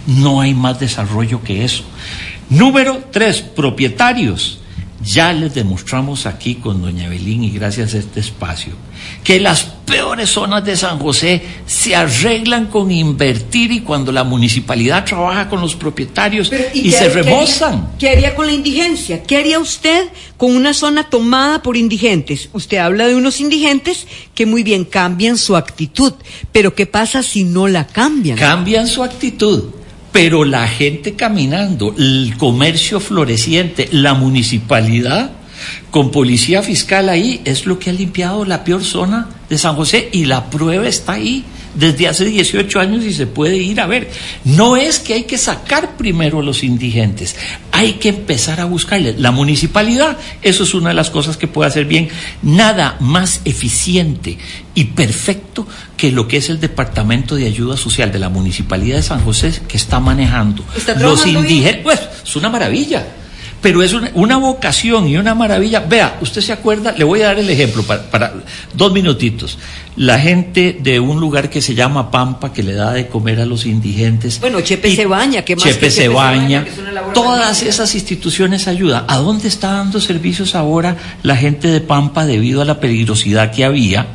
No hay más desarrollo que eso. Número 3, propietarios. Ya les demostramos aquí con doña Evelyn y gracias a este espacio que las peores zonas de San José se arreglan con invertir y cuando la municipalidad trabaja con los propietarios y se remozan. ¿Qué haría con la indigencia? ¿Qué haría usted con una zona tomada por indigentes? Usted habla de unos indigentes que muy bien cambian su actitud, pero ¿qué pasa si no la cambian? Cambian su actitud. Pero la gente caminando, el comercio floreciente, la municipalidad con policía fiscal ahí, es lo que ha limpiado la peor zona de San José y la prueba está ahí desde hace 18 años y se puede ir a ver. No es que hay que sacar primero a los indigentes, hay que empezar a buscarles. La municipalidad, eso es una de las cosas que puede hacer bien. Nada más eficiente y perfecto que lo que es el Departamento de Ayuda Social de la Municipalidad de San José que está manejando los indígenas. Pues es una maravilla. Pero es una vocación y una maravilla. Vea, usted se acuerda, le voy a dar el ejemplo para 2 minutitos. La gente de un lugar que se llama Pampa, que le da de comer a los indigentes. Bueno, Chepe se baña, ¿qué más? Chepe se baña. Todas esas instituciones ayudan. ¿A dónde está dando servicios ahora la gente de Pampa debido a la peligrosidad que había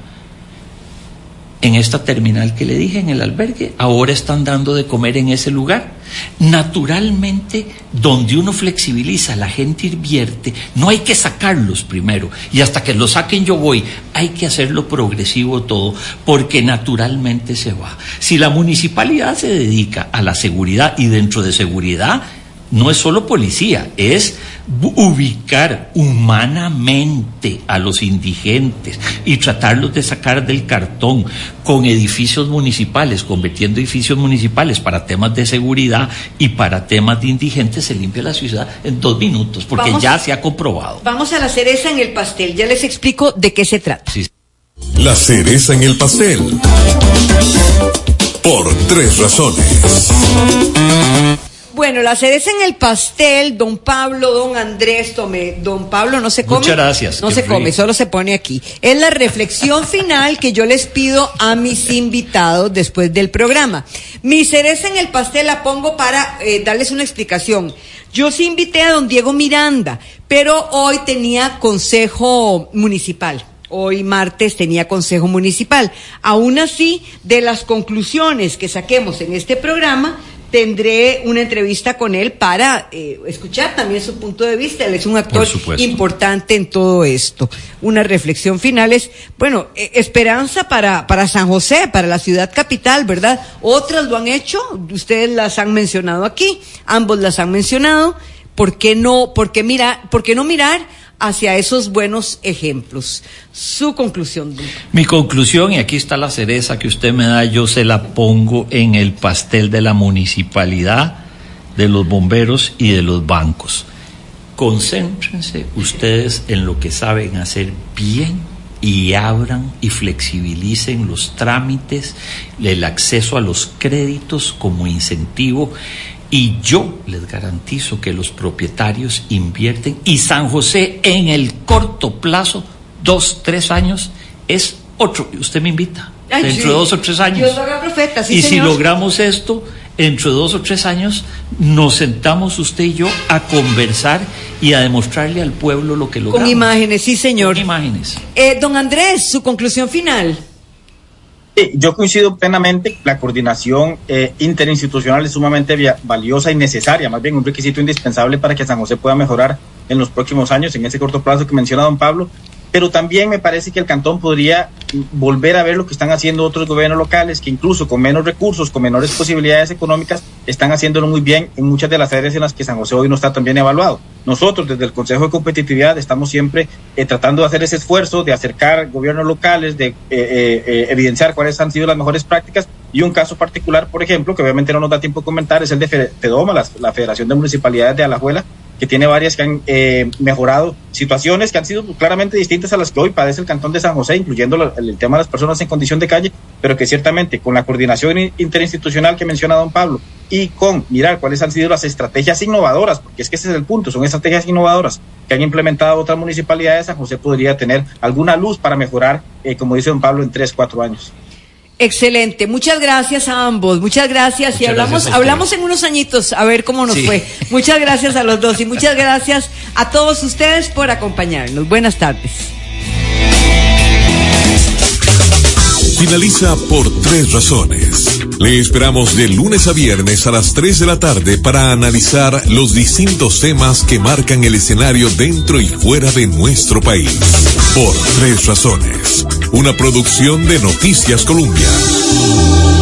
en esta terminal que le dije, en el albergue? Ahora están dando de comer en ese lugar. Naturalmente, donde uno flexibiliza, la gente invierte, no hay que sacarlos primero, y hasta que los saquen yo voy, hay que hacerlo progresivo todo, porque naturalmente se va. Si la municipalidad se dedica a la seguridad, y dentro de seguridad, no es solo policía, es ubicar humanamente a los indigentes y tratarlos de sacar del cartón con edificios municipales, convirtiendo edificios municipales para temas de seguridad y para temas de indigentes, se limpia la ciudad en 2 minutos, porque ya se ha comprobado. Vamos a la cereza en el pastel, ya les explico de qué se trata. Sí. La cereza en el pastel. Por 3 razones. Bueno, la cereza en el pastel, don Pablo, don Andrés, don Pablo no se come. Muchas gracias. No se come, solo se pone aquí. Es la reflexión final que yo les pido a mis invitados después del programa. Mi cereza en el pastel la pongo para darles una explicación. Yo sí invité a don Diego Miranda, pero hoy tenía consejo municipal. Hoy martes tenía consejo municipal. Aún así, de las conclusiones que saquemos en este programa, tendré una entrevista con él para escuchar también su punto de vista. Él es un actor importante en todo esto. Una reflexión final es, bueno, esperanza para San José, para la ciudad capital, ¿verdad? Otras lo han hecho, ustedes las han mencionado aquí, ambos las han mencionado. ¿Por qué no mirar hacia esos buenos ejemplos? Su conclusión. Mi conclusión, y aquí está la cereza que usted me da, yo se la pongo en el pastel de la municipalidad, de los bomberos y de los bancos. Concéntrense ustedes en lo que saben hacer bien y abran y flexibilicen los trámites, el acceso a los créditos como incentivo. Y yo les garantizo que los propietarios invierten y San José en el corto plazo, 2-3 años, es otro. Usted me invita. Ay, dentro de 2 o 3 años. Dios lo haga profeta, sí, y señor. si logramos esto, dentro de 2 o 3 años, nos sentamos usted y yo a conversar y a demostrarle al pueblo lo que logramos. Con imágenes, sí, señor. Con imágenes. Don Andrés, su conclusión final. Yo coincido plenamente, la coordinación interinstitucional es sumamente valiosa y necesaria, más bien un requisito indispensable para que San José pueda mejorar en los próximos años, en ese corto plazo que menciona don Pablo, pero también me parece que el cantón podría volver a ver lo que están haciendo otros gobiernos locales, que incluso con menos recursos, con menores posibilidades económicas, están haciéndolo muy bien en muchas de las áreas en las que San José hoy no está tan bien evaluado. Nosotros, desde el Consejo de Competitividad, estamos siempre tratando de hacer ese esfuerzo, de acercar gobiernos locales, de evidenciar cuáles han sido las mejores prácticas, y un caso particular, por ejemplo, que obviamente no nos da tiempo de comentar, es el de FEDOMA, la Federación de Municipalidades de Alajuela, que tiene varias que han mejorado situaciones que han sido claramente distintas a las que hoy padece el Cantón de San José, incluyendo el tema de las personas en condición de calle, pero que ciertamente con la coordinación interinstitucional que menciona don Pablo y con mirar cuáles han sido las estrategias innovadoras, porque es que ese es el punto, son estrategias innovadoras que han implementado otras municipalidades, San José podría tener alguna luz para mejorar, como dice don Pablo, en 3-4 años. Excelente, muchas gracias a ambos, muchas gracias. Muchas y hablamos en unos añitos a ver cómo nos fue. Muchas gracias a los dos y muchas gracias a todos ustedes por acompañarnos. Buenas tardes. Finaliza Por Tres Razones. Le esperamos de lunes a viernes a las 3 de la tarde para analizar los distintos temas que marcan el escenario dentro y fuera de nuestro país. Por Tres Razones, una producción de Noticias Colombia.